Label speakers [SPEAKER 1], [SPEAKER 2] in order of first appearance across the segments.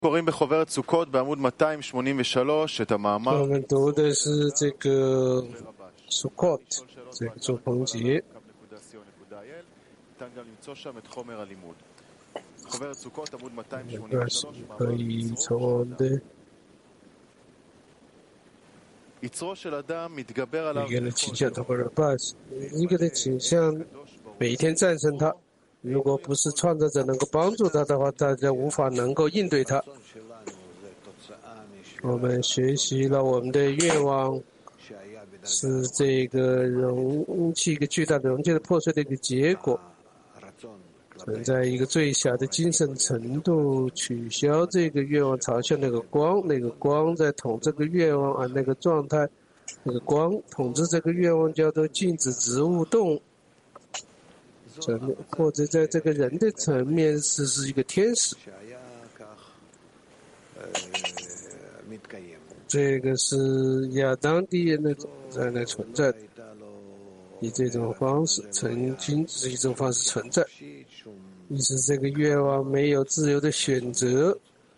[SPEAKER 1] 我们
[SPEAKER 2] 读的是这个 Sukkot 这个祝棚节。可以从我们的一个人倾向透过8一个的倾向每天战胜它。如果不是创造者能够帮助他的话，大家无法能够应对他。我们学习了我们的愿望是这个容器一个巨大的容器的破碎的一个结果，存在一个最小的精神程度，取消这个愿望，朝向那个光，那个光在统治这个愿望，而那个状态，那个光统治这个愿望叫做禁止植物动物。或者在这个人的层面是一个天使，这个是亚当第一那种在那存在的，以这种方式曾经是一种方式存在，意思这个愿望没有自由的选择，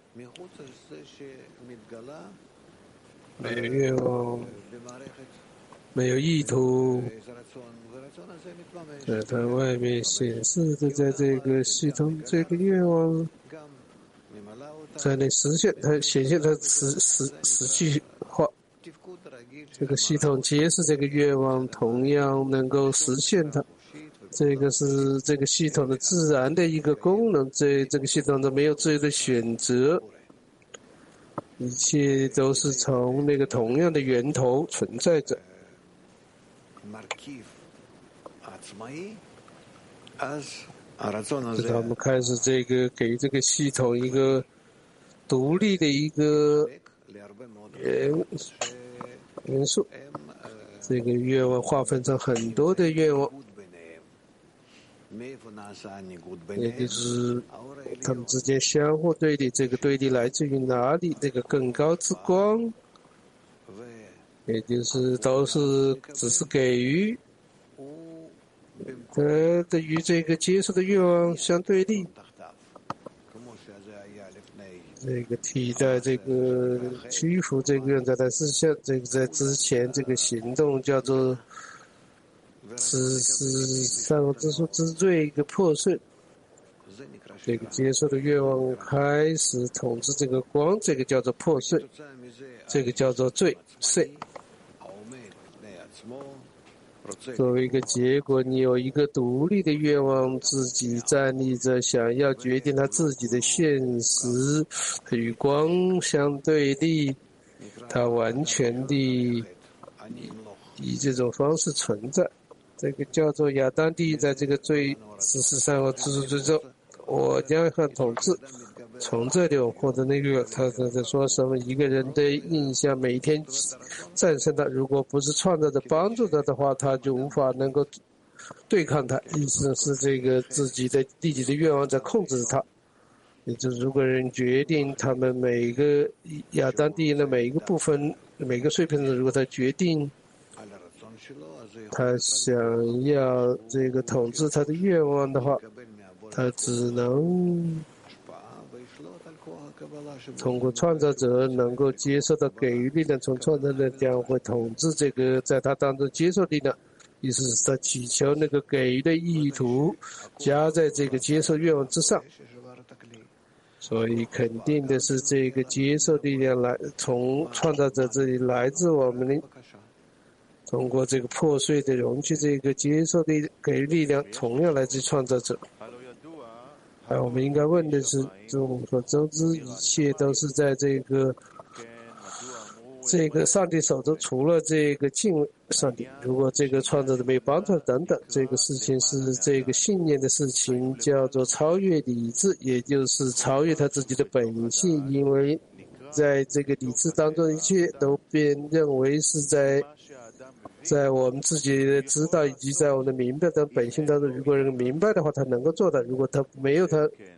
[SPEAKER 2] 没有愿望，没有意图。在它外面显示的，在这个系统，这个愿望在那实现，它显现它实际化。这个系统揭示这个愿望，同样能够实现它。这个是这个系统的自然的一个功能。这个系统的没有自由的选择，一切都是从那个同样的源头存在着。直到我们开始这个给这个系统一个独立的一个元素，这个愿望划分成很多的愿望，也就是他们之间相互对立，这个对立来自于哪里？这个更高之光，也就是都是只是给予。对于这个接受的愿望相对立，这个替代这个屈服这个愿在它是像这个在之前这个行动叫做是善恶之树之罪一个破碎，这个接受的愿望开始统治这个光，这个叫做破碎，这个叫做罪碎。作为一个结果，你有一个独立的愿望，自己站立着，想要决定他自己的现实，与光相对立，他完全地以这种方式存在。这个叫做亚当第一，在这个最实施善恶之树之中，我将和统治。从这里获得那个他在说什么？一个人的印象每天战胜他，如果不是创造者帮助他的话，他就无法能够对抗他。意思是这个自己的愿望在控制他。也就是如果人决定他们每个亚当第一的每一个部分、每个碎片子，如果他决定他想要这个统治他的愿望的话，他只能通过创造者能够接受到给予力量，从创造者将会统治这个在他当中接受力量，意思是他祈求那个给予的意图加在这个接受愿望之上。所以肯定的是，这个接受力量来从创造者这里来自我们的，通过这个破碎的容器，这个接受力给予力量同样来自创造者。我们应该问的是，众所周知，一切都是在这个上帝手中，除了这个敬畏上帝。如果这个创造者没有帮助等等，这个事情是这个信念的事情，叫做超越理智，也就是超越他自己的本性。因为在这个理智当中，一切都被认为是在我们自己的知道以及在我们的明白的本性当中，如果人明白的话，他能够做到；如果他没有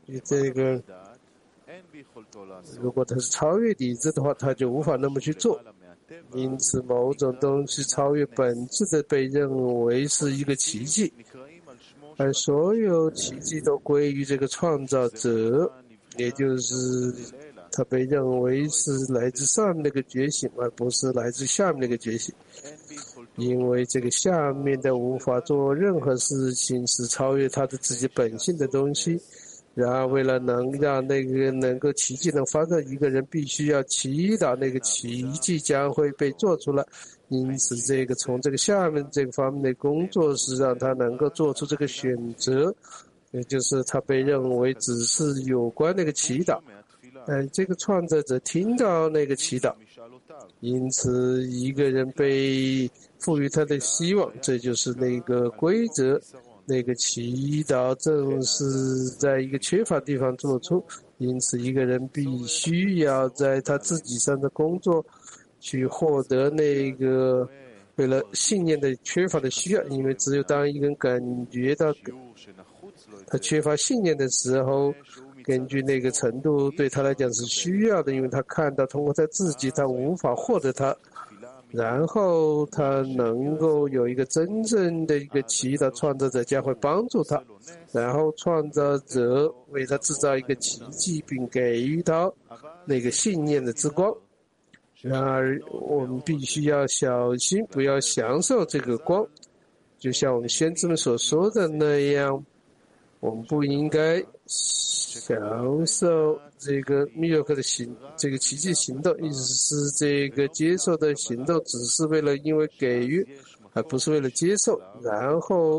[SPEAKER 2] 如果他是超越理智的话，他就无法那么去做。因此，某种东西超越本质的被认为是一个奇迹，而所有奇迹都归于这个创造者，也就是它被认为是来自上面那个觉醒，而不是来自下面那个觉醒。因为这个下面的无法做任何事情是超越他的自己本性的东西。然而，为了能让那个能够奇迹能发生，一个人必须要祈祷那个奇迹将会被做出来。因此，这个从这个下面这个方面的工作是让他能够做出这个选择，也就是他被认为只是有关那个祈祷。这个创造者听到那个祈祷，因此一个人被赋予他的希望，这就是那个规则。那个祈祷正是在一个缺乏地方做出，因此一个人必须要在他自己上的工作去获得那个为了信念的缺乏的需要。因为只有当一个人感觉到他缺乏信念的时候，根据那个程度对他来讲是需要的，因为他看到通过他自己他无法获得它，然后他能够有一个真正的一个祈祷，创造者将会帮助他，然后创造者为他制造一个奇迹，并给予他那个信念的之光。然而我们必须要小心，不要享受这个光，就像我们先知们所说的那样，我们不应该享受这个密约克的这个奇迹行动，意思是这个接受的行动只是为了因为给予，而不是为了接受。然后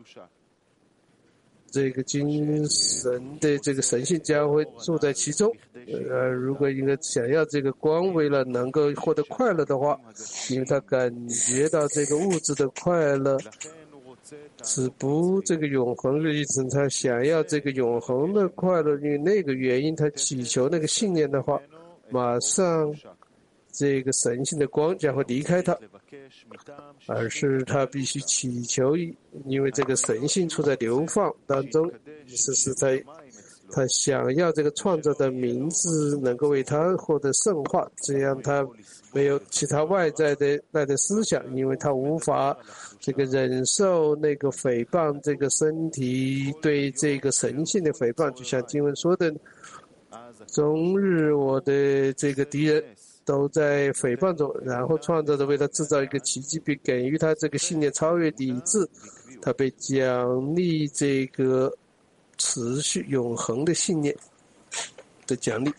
[SPEAKER 2] 这个精神的这个神性将会住在其中。如果一个想要这个光，为了能够获得快乐的话，因为他感觉到这个物质的快乐是不这个永恒的意思，他想要这个永恒的快乐，因为那个原因他祈求那个信念的话，马上这个神性的光将会离开他，而是他必须祈求，因为这个神性处在流放当中，意思是他想要这个创造的名字能够为他获得圣化，这样他没有其他外在的思想，因为他无法这个忍受那个诽谤这个身体对这个神性的诽谤，就像经文说的，终日我的这个敌人都在诽谤中，然后创造者为他制造一个奇迹，并给予他这个信念超越理智，他被奖励这个持续永恒的信念的奖励。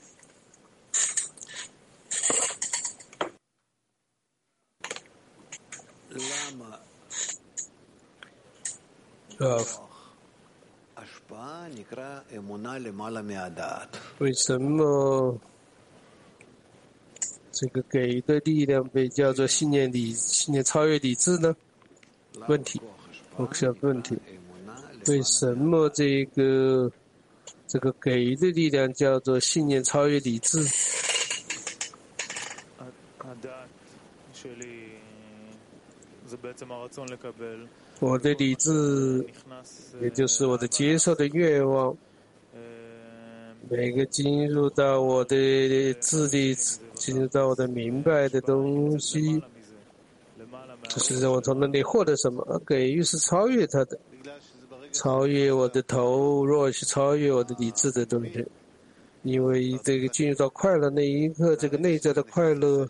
[SPEAKER 2] 为什么这个给的力量被叫做信念超越理智呢？问题，我想问题，为什么这个给的力量叫做信念超越理智？我的理智，也就是我的接受的愿望，每个进入到我的智力，进入到我的明白的东西，就是让我从那里获得什么。给予是超越它的，超越我的头，若是超越我的理智的东西。因为这个进入到快乐那一刻，这个内在的快乐，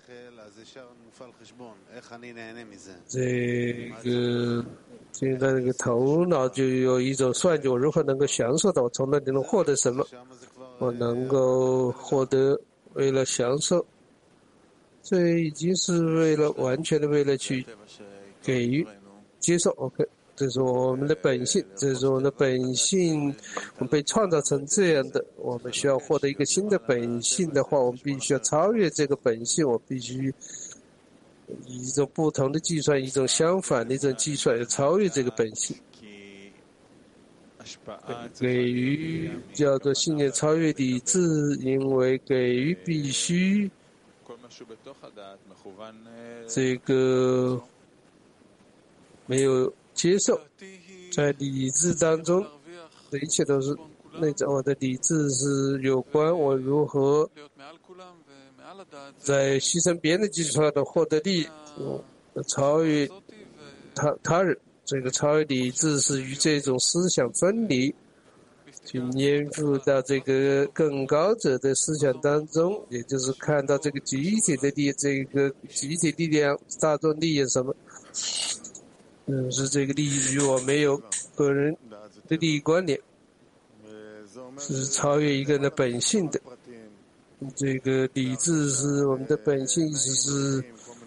[SPEAKER 2] 这个进入到这个头脑就有一种算计，我如何能够享受到，我从那里能获得什么，我能够获得，为了享受，这已经是完全的为了去给予接受。 OK， 这是我们的本性，这是我们的本性，我们被创造成这样的，我们需要获得一个新的本性的话，我们必须要超越这个本性，我必须以一种不同的计算，一种相反的一种计算，超越这个本性。给予叫做信念超越理智，因为给予必须这个没有接受，在理智当中，这一切都是内在。我的理智是有关我如何在牺牲别人的基础上的获得利益，超越他人。这个超越理智是与这种思想分离， 去粘附到这个更高者的思想当中，也就是看到这个集体的集体力量、大众利益什么，是这个利益与我没有个人的利益关联，是超越一个人的本性的。这个理智是我们的本性，意思是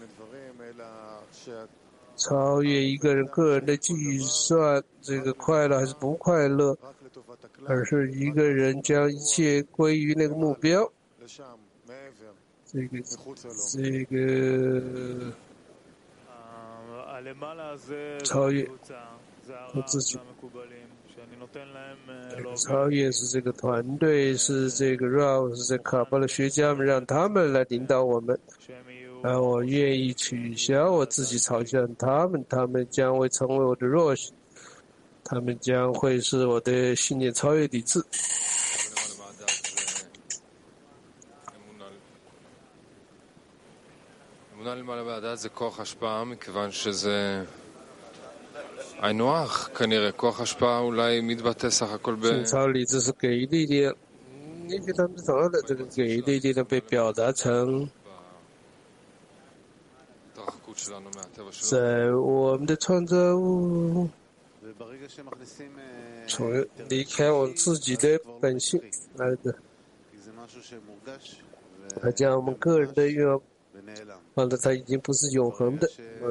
[SPEAKER 2] 超越一个人个人的计算，这个快乐还是不快乐，而是一个人将一切归于那个目标。这个超越我自己。超越是这个团队，是这个 Rav， 是这卡巴拉学家们，让他们来领导我们。而我愿意取消我自己，朝向他们，他们将会成为我的弱势，他们将会是我的信念超越理智。信超理智是给力量，因为他们同样的这个给力量被表达成在我们的创造物从离开我们自己的本性来的，他将我们个人的愿望放到它已经不是永恒的，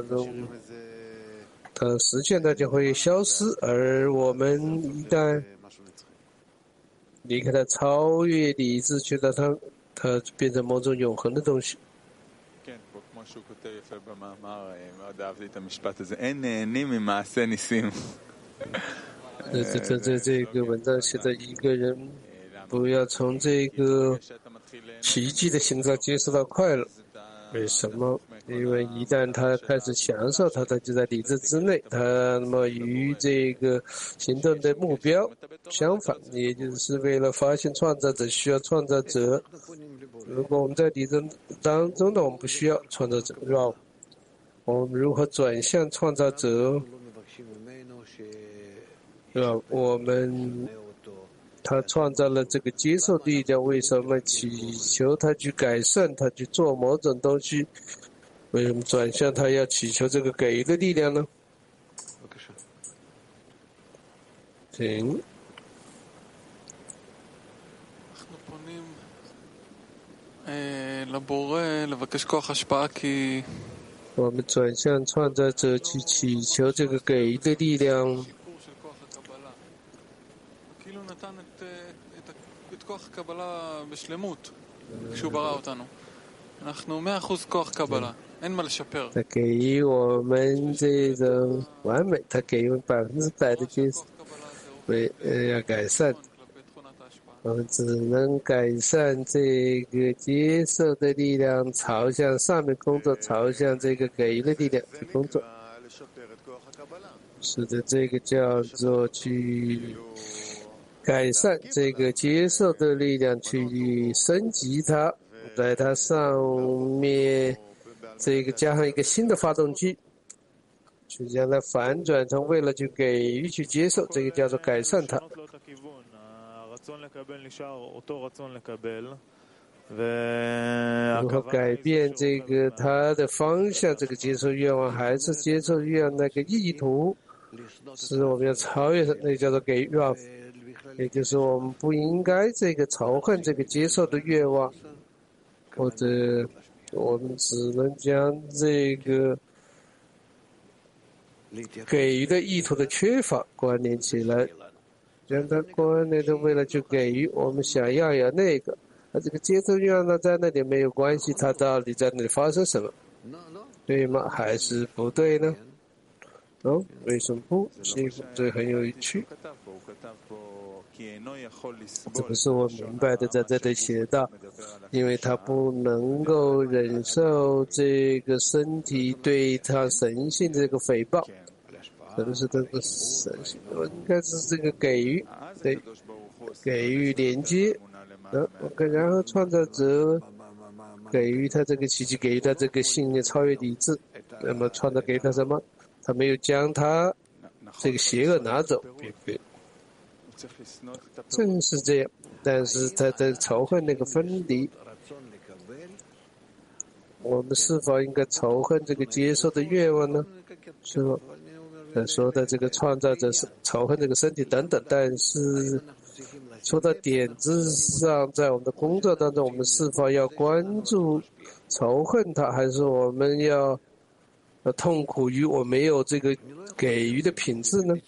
[SPEAKER 2] 它实现它就会消失，而我们一旦离开它，超越理智，觉得它变成某种永恒的东西。这个文章写的一个人不要从这个奇迹的形状接受到快乐。为什么？因为一旦他开始享受它，他就在理智之内，他那么与这个行动的目标相反，也就是为了发现创造者需要创造者。如果我们在理智当中呢，我们不需要创造者，我们如何转向创造者？对吧？我们他创造了这个接受力量，为什么祈求他去改善，他去做某种东西？为什么转向他要祈求这个给予的力量呢？请。我们转向创造者去祈求这个给予的力量。他给予我们这种完美，他给予我们100%的接受，要改善。我们只能改善这个接受的力量，朝向上面工作，朝向这个给予的力量去工作。是的，这个叫做去改善这个接受的力量，去升级它，在它上面这个加上一个新的发动机，去将它反转成为了去给予、去接受，这个叫做改善它。如何改变这个它的方向？这个接受愿望还是接受愿望那个意图，是我们要超越，那叫做给予，也就是我们不应该这个仇恨这个接受的愿望，或者我们只能将这个给予的意图的缺乏关联起来。将它关联的为了去给予我们想要有那个，而这个接受愿望呢，在那里没有关系，它到底在那里发生什么？对吗？还是不对呢？为什么不？这很有趣。这不是我明白的，在这里写到，因为他不能够忍受这个身体对他神性这个诽谤。可能是这个神性，应该是这个给予，对，给予连接，然后创造者给予他这个奇迹，给予他这个信念超越理智，那么创造给他什么？他没有将他这个邪恶拿走， 正是这样，但是他的仇恨那个分离，我们是否应该仇恨这个接受的愿望呢？是否？说的这个创造者是仇恨这个身体等等，但是说到点子上，在我们的工作当中，我们是否要关注仇恨它，还是我们要痛苦于我没有这个给予的品质呢？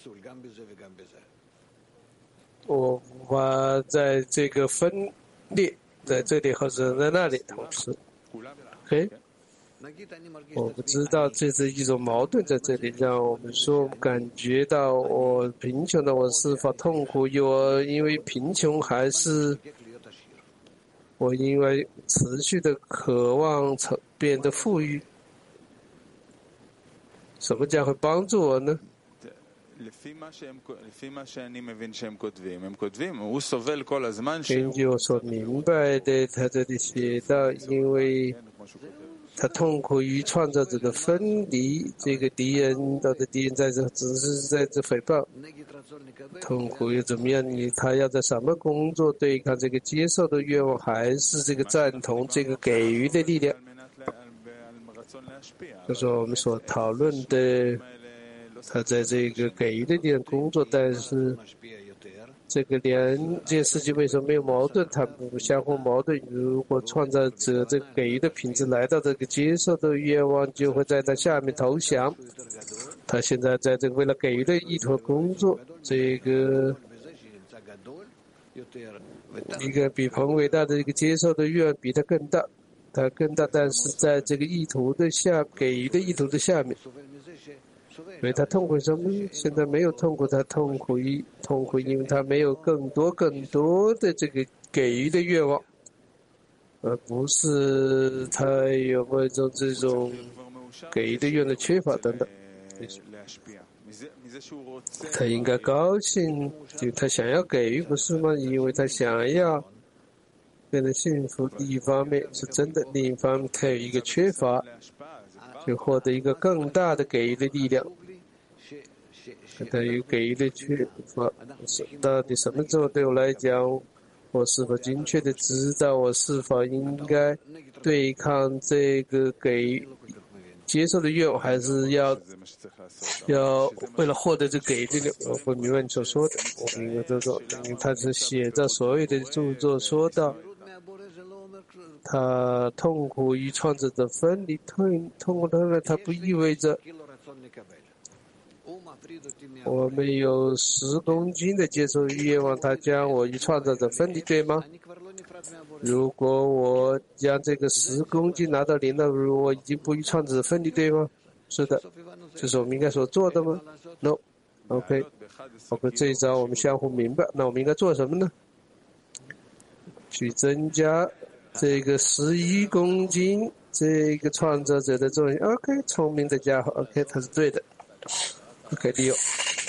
[SPEAKER 2] 我无法在这个分裂，在这里或者在那里同时。OK， 我不知道这是一种矛盾在这里，让我们说感觉到我贫穷的我是否痛苦于我因为贫穷，还是我因为持续的渴望变得富裕？什么将会帮助我呢？根据我所明白的，他这里写到，因为他痛苦于创造者的分离，这个敌人，他的敌人在这只是在这诽谤，痛苦又怎么样？他要在什么工作对抗这个接受的愿望，还是这个赞同这个给予的力量？就是我们所讨论的，他在这个给予的地方工作，但是这个两件事情为什么没有矛盾？它不相互矛盾。如果创造者这个给予的品质来到这个接受的愿望，就会在他下面投降。他现在在这个为了给予的意图工作，这个一个比朋伟大的一个接受的愿望比他更大。它更大，但是在这个意图的给予的意图的下面，所以他痛苦什么？现在没有痛苦，他痛苦，因为他没有更多的这个给予的愿望，而不是他有没有这种给予的愿望的缺乏等等。他应该高兴，就他想要给予，不是吗？因为他想要变得幸福，一方面是真的，另一方面他有一个缺乏，就获得一个更大的给予的力量。他有给予的缺乏，到底什么时候对我来讲，我是否精确的知道我是否应该对抗这个给接受的愿望，还是要为了获得这个给予的？我不明白你所说的，我明白这个，因为他是写在所有的著作说到。他痛苦于创造者分离，痛苦的他不意味着我们有10公斤的接受愿望，他将我与创造者分离，对吗？如果我将这个10公斤拿到0了，我已经不与创造者分离，对吗？是的，这是我们应该所做的吗 ？No。OK， 这一招我们相互明白。那我们应该做什么呢？去增加这个11公斤这个创造者的作用。OK， 聪明的家伙。OK， 他是对的。OK， 利用，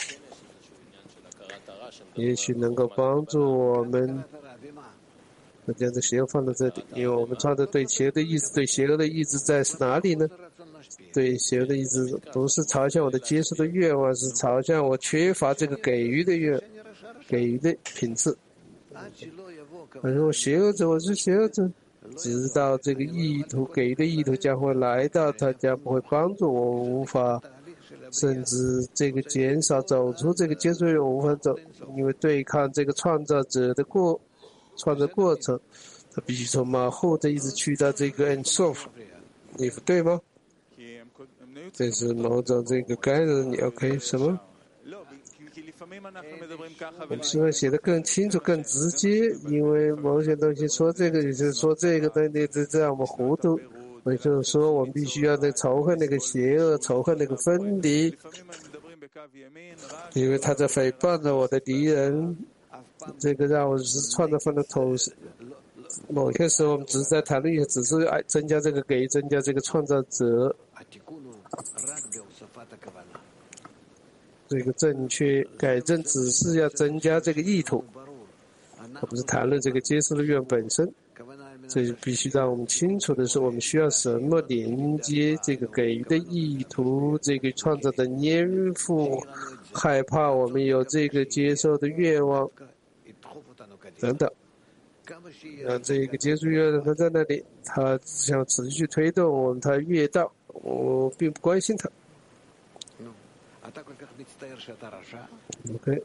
[SPEAKER 2] 也许能够帮助我们。我将这邪恶放在这里，因为我们创造对邪恶的意志，对邪恶的意志在是哪里呢？对邪恶的意志不是朝向我的接受的愿望，是朝向我缺乏这个给予的给予的品质。我邪恶者，我是邪恶者，直到这个意图给予的意图将会来到，他将不会帮助我，无法，甚至这个减少走出这个接受我无法走，因为对抗这个创造者的创造过程，他必须从马后的一直去到这个 ensof， 你对吗？这是某种这个干扰你 OK 什么？我们希望写得更清楚、更直接，因为某些东西说这个，有些说这个的，这让我们糊涂。我就是说，我们必须要仇恨那个邪恶，仇恨那个分离，因为他在诽谤着我的敌人。这个让我是创造分的头。某些时候我们只是在谈论，只是增加这个给增加这个创造者。这个正确改正只是要增加这个意图，而不是谈论这个接受的愿本身。这就必须让我们清楚的是，我们需要什么连接这个给予的意图，这个创造的粘附害怕我们有这个接受的愿望等等。让这个接受愿望他在那里，他想持续推动我们，他越到，我并不关心他。OK。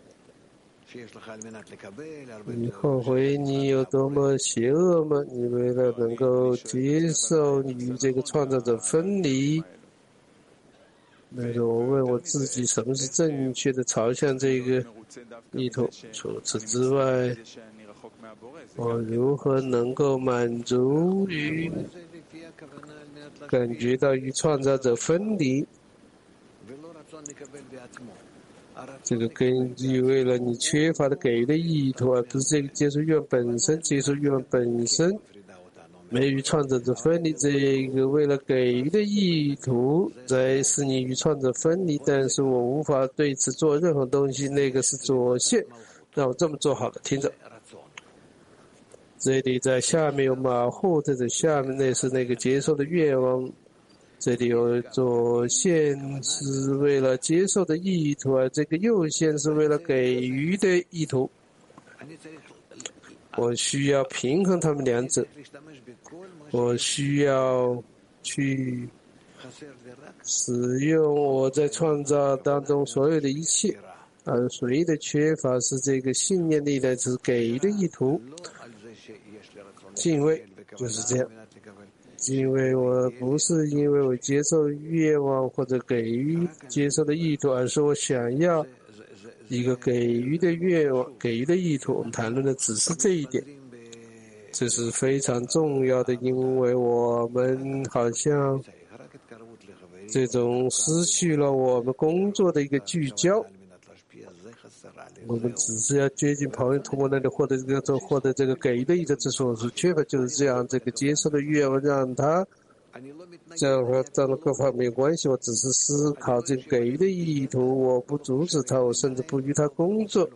[SPEAKER 2] 你后悔你有多么邪恶吗？你为了能够接受你与这个创造者分离，那个我问我自己什么是正确的朝向这个意图。除此之外，我如何能够满足于感觉到与创造者分离？这个根据为了你缺乏的给予的意图，而不是这个接受愿本身。接受愿本身没与创造者分离，这个为了给予的意图在使你与创造者分离，但是我无法对此做任何东西，那个是左线。让我这么做好了，听着。这里在下面有马户，这在下面那是那个接受的愿望。这里有左线是为了接受的意图，而这个右线是为了给予的意图。我需要平衡他们两者，我需要去使用我在创造当中所有的一切，而唯一的缺乏是这个信念力的是给予的意图。敬畏就是这样。因为我不是因为我接受愿望或者给予接受的意图，而是我想要一个给予的愿望、给予的意图。我们谈论的只是这一点，这是非常重要的，因为我们好像这种失去了我们工作的一个聚焦。我们只是要接近朋友，通过那里获得这个给予的意图，这是我所缺乏，就是这样。这个接受的愿望让他这样和这样的各方面有关系。我只是思考这个给予的意图，我不阻止他，我甚至不与他工作。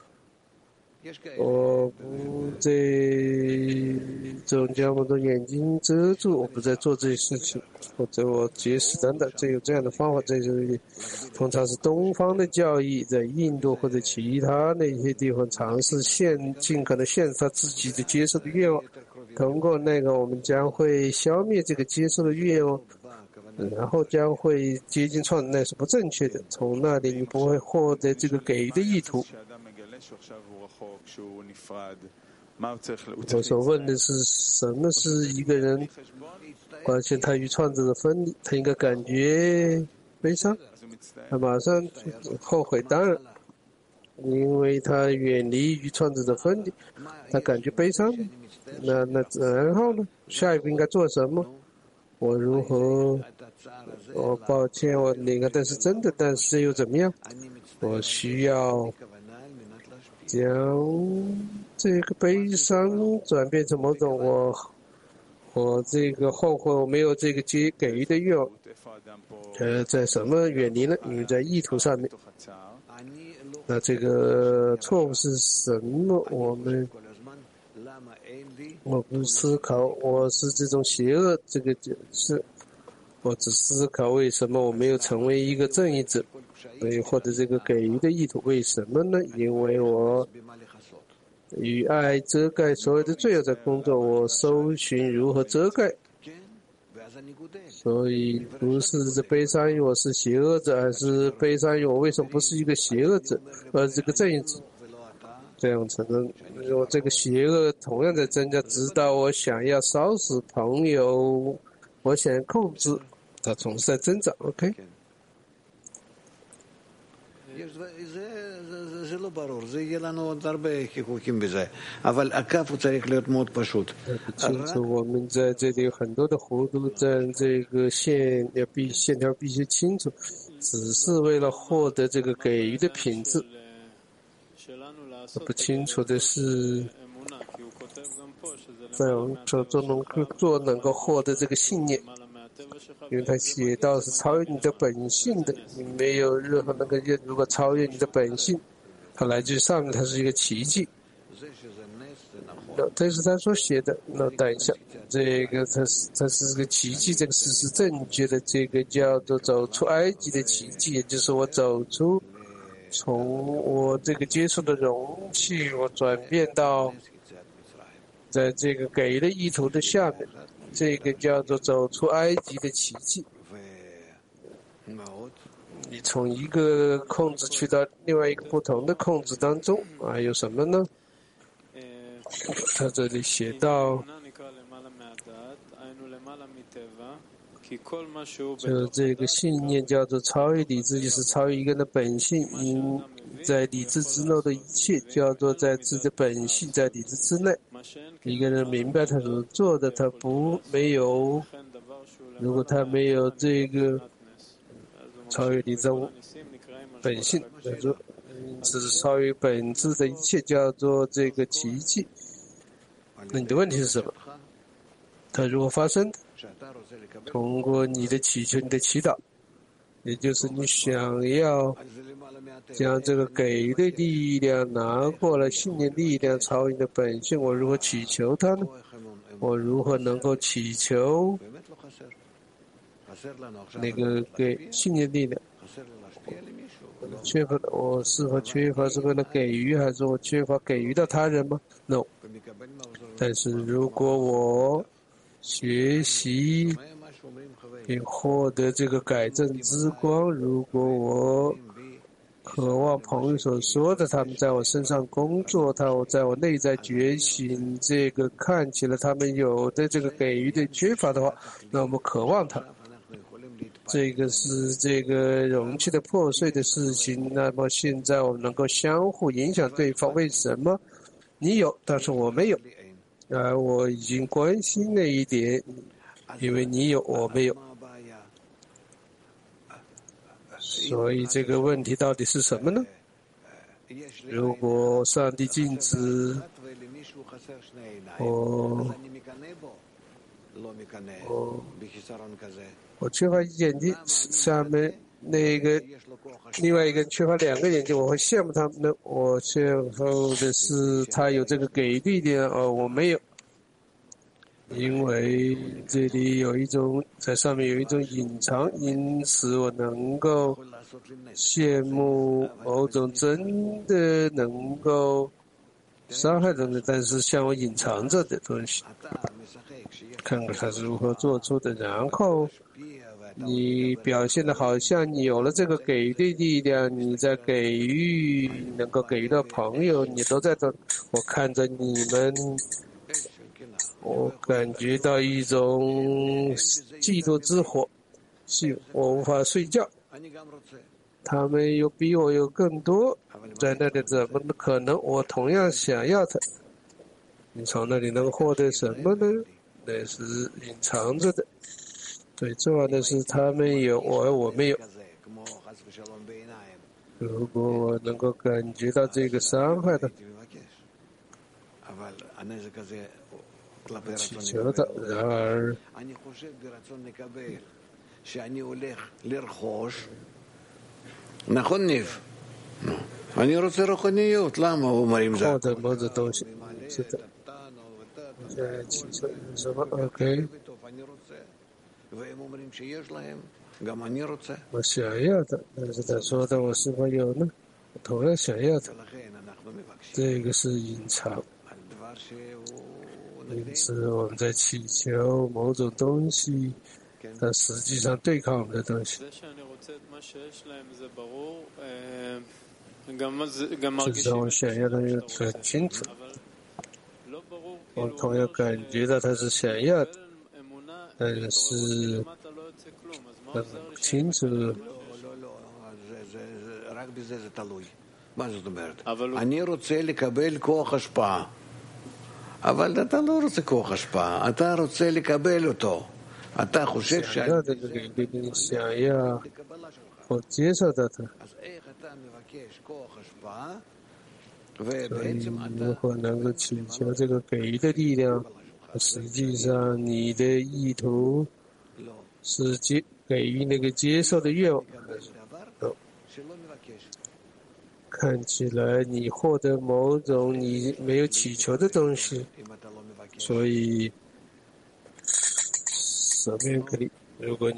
[SPEAKER 2] 我不这种将我的眼睛遮住，我不再做这些事情，或者我节食等等，这有这样的方法。这就是通常是东方的教义，在印度或者其他那些地方尝试尽可能限制他自己的接受的愿望。通过那个，我们将会消灭这个接受的愿望，然后将会接近创造，那是不正确的。从那里你不会获得这个给予的意图。我所问的是，什么是一个人发现他与创造者分离？他应该感觉悲伤，他马上后悔。当然，因为他远离与创造者分离，他感觉悲伤。那然后呢？下一步应该做什么？我如何？我抱歉，我那个，但是真的，但是又怎么样？我需要将这个悲伤转变成某种我这个后悔我没有这个给予的愿望。在什么远离呢？因为在意图上面。那这个错误是什么？我不思考，我是这种邪恶，这个是我只思考为什么我没有成为一个正义者，或者这个给予的意图，为什么呢？因为我与爱遮盖所有的罪恶在工作，我搜寻如何遮盖，所以不是悲伤于我是邪恶者，而是悲伤于我为什么不是一个邪恶者，而是个正义者。这样才能，我这个邪恶同样在增加，直到我想要烧死朋友，我想要控制，它总是在增长。OK。不清楚，我们在这里有很多的弧度，在这个线条必须清楚，只是为了获得这个给予的品质。不清楚的是，在我们能够获得这个信念，因为他写到是超越你的本性的，你没有任何那个如果超越你的本性，它来自于上面，它是一个奇迹。这是他所写的。那等一下，这个它是个奇迹，这个事实正确的，这个叫做走出埃及的奇迹，也就是我走出从我这个接受的容器，我转变到在这个给的意图的下面，这个叫做走出埃及的奇迹。你从一个控制去到另外一个不同的控制当中，还有什么呢？他这里写到，就这个信念叫做超越理智，就是超越一个人的本性，因在理智之内的一切叫做在自己的本性在理智之内。一个人明白他所做的，他没有，如果他没有这个超越理智本性，只是超越本质的一切叫做这个奇迹。那你的问题是什么？它如何发生的？通过你的祈求、你的祈祷，也就是你想要将这个给的力量拿过来，信念力量超越你的本性。我如何祈求它呢？我如何能够祈求那个给信念力量？缺乏我是否缺乏是为了给予，还是我缺乏给予到他人吗 ？No。但是如果我学习并获得这个改正之光，如果我渴望朋友所说的，他们在我身上工作，我在我内在觉醒，这个看起来他们有的这个给予的缺乏的话，那我们渴望它。这个是这个容器的破碎的事情。那么现在我们能够相互影响对方。为什么？你有，但是我没有。而我已经关心了一点，因为你有，我没有。所以这个问题到底是什么呢？如果上帝禁止我缺乏眼睛，下面那个另外一个缺乏两个眼睛，我会羡慕他们的。我羡慕的是他有这个给力量，而我没有。因为这里有一种在上面有一种隐藏，因此我能够羡慕某种真的能够伤害人的，但是向我隐藏着的东西，看看他是如何做出的。然后你表现的好像你有了这个给的力量，你在给予，能够给予到朋友，你都在这。我看着你们。我感觉到一种嫉妒之火，我无法睡觉。他们有比我有更多，在那里怎么可能？我同样想要它。你从那里能获得什么呢？那是隐藏着的。最重要的是，他们有我没有。如果我能够感觉到这个伤害的。祈求的，然而，获得某种东西，是的。祈求什么 ？OK。我想要的，但是他说的我是否有呢？我同样想要的，这个是隐藏。因此，我们在祈求某种东西，它实际上对抗我们的东西。事实上，我想要的也很清楚，我同样感觉到他是想要的，但是很不清楚。
[SPEAKER 1] אני רוצה לקבל כוח השפעה. אבל אתה לא רוצה כוח השפעה, אתה רוצה לקבל אותו. אתה חושב אז איך אתה מבקש כוח השפעה, ובעצם אתה...
[SPEAKER 2] 这个给予的力量，实际上你的意图是给予那个接受的愿望。看起来你获得某种你没有祈求的东西，所以什么也可以。如果你没有祈求它的话 ，OK。
[SPEAKER 1] אני חושב ברצון לקבל. שאני הולך לרכוש. נכון ניב?
[SPEAKER 2] 我同样感觉到他是想要的，但是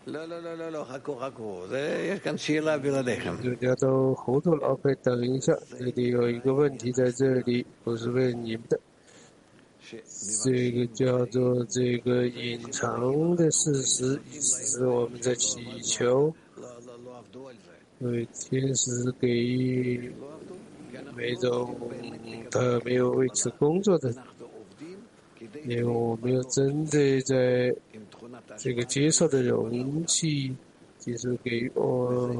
[SPEAKER 2] 大家都糊涂了 ，OK， 等一下，这里有一个问题在这里，不是问你们的，这个叫做这个隐藏的事实，意思是我们在祈求，对天使给予每种他没有为此工作的，因为我们要针对在这个接受的容器，就是给我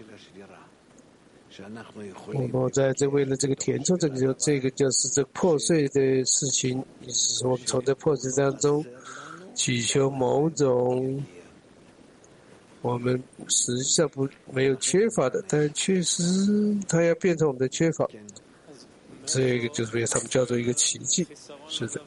[SPEAKER 2] 们在这为了这个填充这个就是这破碎的事情，意思是我们从这破碎当中祈求某种我们实际上没有缺乏的，但确实它要变成我们的缺乏，这个就是被他们叫做一个奇迹，是的。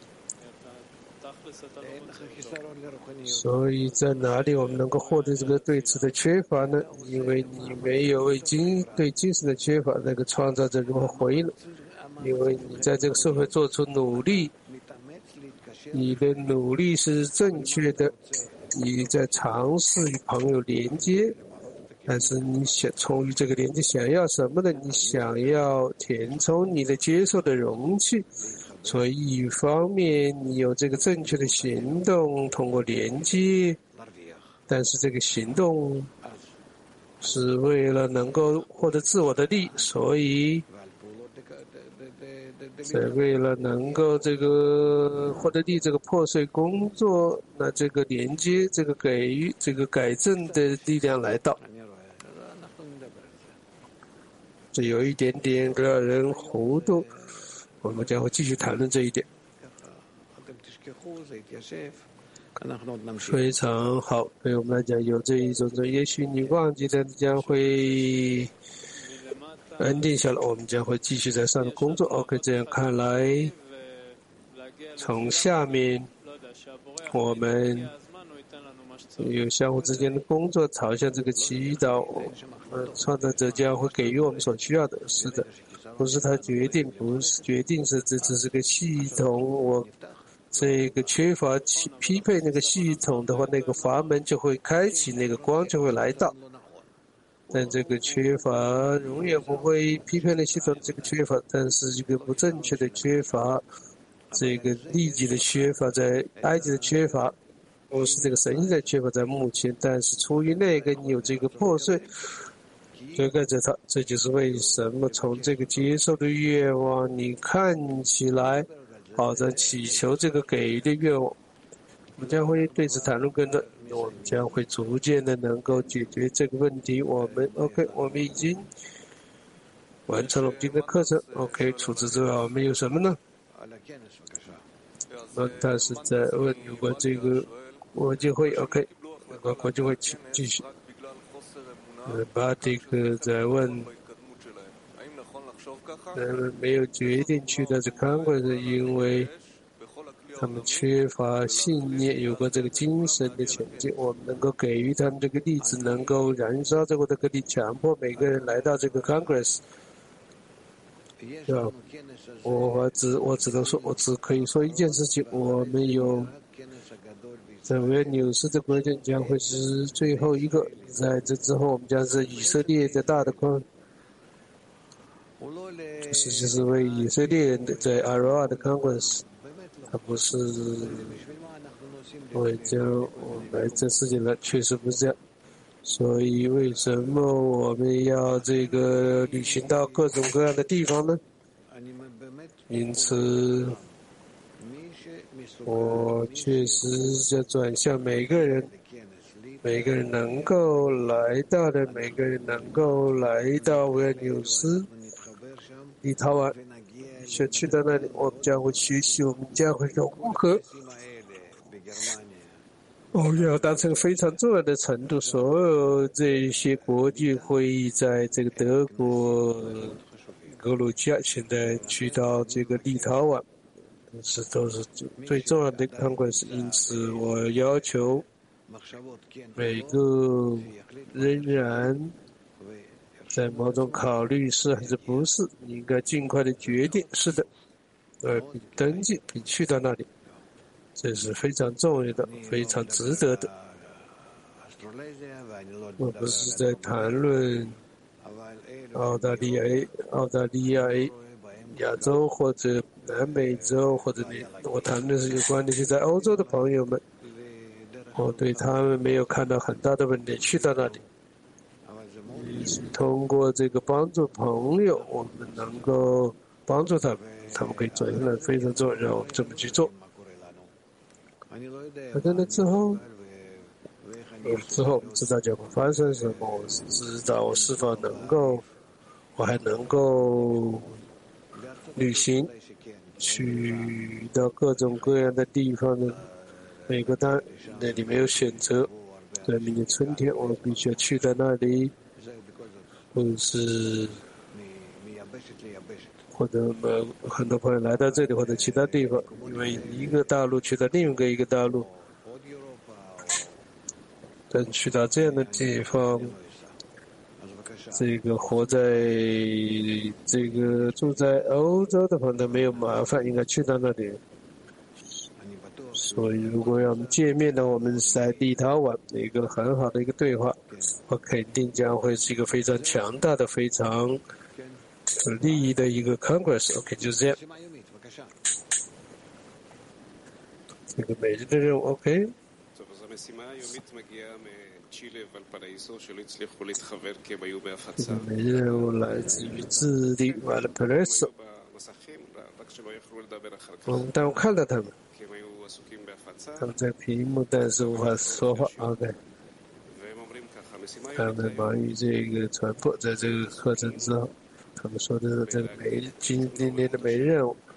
[SPEAKER 2] 所以在哪里我们能够获得这个对此的缺乏呢？因为你没有为对精神的缺乏那个创造者如何回应，因为你在这个社会做出努力，你的努力是正确的，你在尝试与朋友连接，但是你从这个连接想要什么呢？你想要填充你的接受的容器。所以一方面你有这个正确的行动，通过连接，但是这个行动是为了能够获得自我的利，所以在为了能够这个获得利这个破碎工作，那这个连接这个给予这个改正的力量来到，这有一点点让人糊涂。我们将会继续谈论这一点。非常好，对我们来讲有这一种，也许你忘记了，将会安定下来。我们将会继续在上面工作。OK， 这样看来，从下面我们有相互之间的工作，朝向这个祈祷，创造者将会给予我们所需要的。是的。不是他决定，不是决定是这只是个系统。我这个缺乏匹配那个系统的话，那个阀门就会开启，那个光就会来到。但这个缺乏永远不会匹配那系统，这个缺乏，但是这个不正确的缺乏，这个利己的缺乏，在埃及的缺乏，不是这个神性的缺乏在目前，但是出于那个你有这个破碎。遮盖着它，这就是为什么从这个接受的愿望，你看起来好像祈求这个给予的愿望。我们将会对此谈论更多，我们将会逐渐的能够解决这个问题。我们已经完成了我们今天的课程。OK， 除此之外，我们有什么呢？他是在问有关这个国际会 ，OK， 有关国际会继续。巴迪克在问，没有决定去到这康国是因为他们缺乏信念，有过这个精神的前进。我们能够给予他们这个例子，能够燃烧这个的力，强迫每个人来到这个 Congress。我只能说，我只可以说一件事情：我们有。在维尔纽斯的国家将会是最后一个，在这之后，我们将是以色列的大的光，实际是为以色列人的在阿罗亚的 Congress， 它不是为我们来这世界来，确实不是这样。所以为什么我们要这个旅行到各种各样的地方呢？因此。我确实在转向每个人能够来到的，每个人能够来到维尔纽斯、立陶宛，去到那里，我们将会学习，我们将会融合。我们要达成非常重要的程度。所有这些国际会议，在这个德国格鲁吉亚，现在去到这个立陶宛。都是最重要的Congress，因此我要求每个仍然在某种考虑是还是不是，你应该尽快的决定。是的，比登记比去到那里，这是非常重要的，非常值得的。 我不是在谈论澳大利亚、亚洲或者南美洲，或者我谈的是有关那些在欧洲的朋友们，我对他们没有看到很大的问题，去到那里。通过这个帮助朋友，我们能够帮助他们，他们可以转下来非常重要，让我们这么去做。在那之后不知道将会发生什么，我知道我是否我还能够旅行，去到各种各样的地方的每个单，那里没有选择。在明年春天，我必须要去到那里，或者很多朋友来到这里或者其他地方，因为一个大陆去到另一个大陆，但去到这样的地方，这个住在欧洲的朋友没有麻烦，应该去到那里。所以如果要我们见面呢，我们在立陶宛一个很好的一个对话，我肯定将会是一个非常强大的、非常有利益的一个 Congress。 OK， 就是这样。这个每日的任务 OK。每日任务来自于智利瓦勒普雷索。但我看到他们在屏幕，但是无法说话。OK， 他们忙于这个传播，在这个课程之后，他们说的这个今年的每日任务，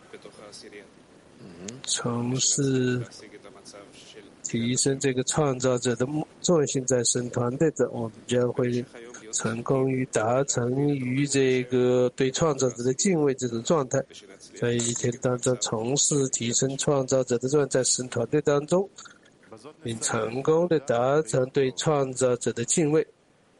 [SPEAKER 2] 从事提升这个创造者的重心在神团队的，我们将会成功于达成于这个对创造者的敬畏这种状态，在一天当中从事提升创造者的状态，在神团队当中，并成功的达成对创造者的敬畏。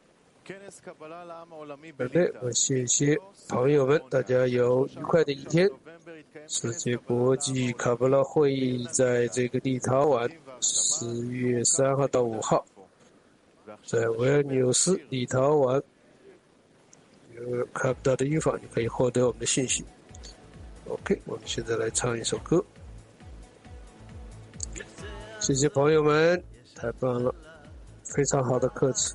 [SPEAKER 2] 好的，我谢谢朋友们，大家有愉快的一天。世界国际卡巴拉会议在这个立陶宛10月3号到5号，在维尔纽斯，立陶宛，有看不到的地方，你可以获得我们的信息。OK， 我们现在来唱一首歌。谢谢朋友们，太棒了，非常好的课词。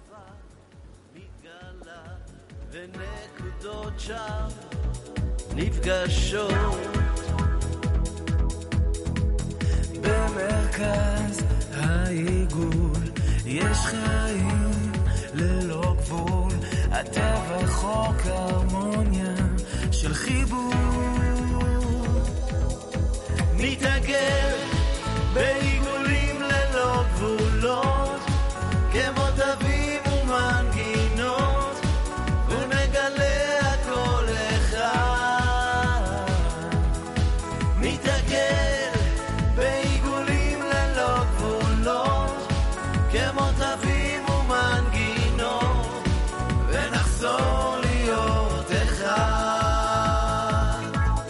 [SPEAKER 3] במרכז העיגול יש חיים ללא גבול, הטבע חוק הרמוניה של חיבור, נתעגל בעיגולים ללא גבולות, כמו תווים ומנגינות, ונגלה הכל אחד, נתעגל בעיגולים ללא גבולות, כמו תווים ומנגינות, ונחזור להיות אחד.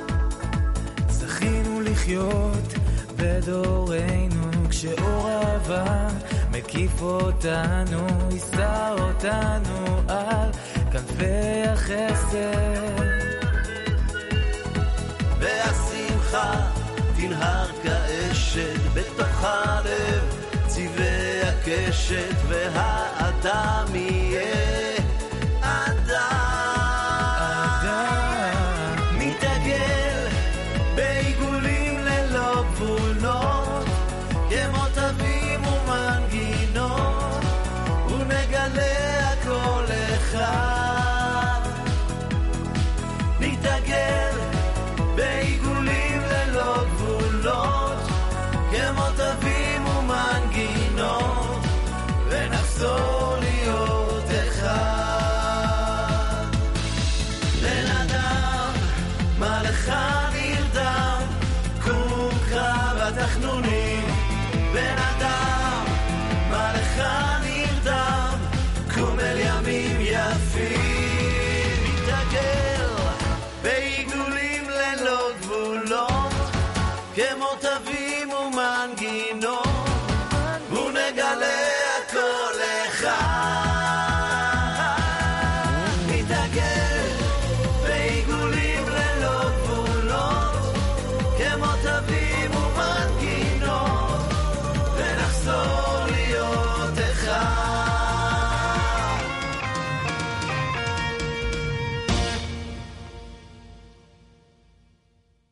[SPEAKER 3] זכינו לחיות בדורנו, כשאור אהבה מקיף אותנו, יישא אותנו על כנפי החסד, והשמחה תנהר כאשת בתוך הלב, צבעי הקשת, והאדם יהיה אדם, מתעגל בעיגולים ללא גבולות, כמו תווים ומנגינות, ונגלה הכל אחד, נתעגל בעיגולים ללא גבולות, כמו תווים ומנגינות, ונחזור להיות אחד. בן אדם, מה לך נרדם, קום קרא בתחנונים, בן אדם, מה לך נרדם, קום אל ימים יפים, מתעגל בעיגולים ללא גבולות, כמו תווים ומנגינות, ונגלה הכל אחד. דוד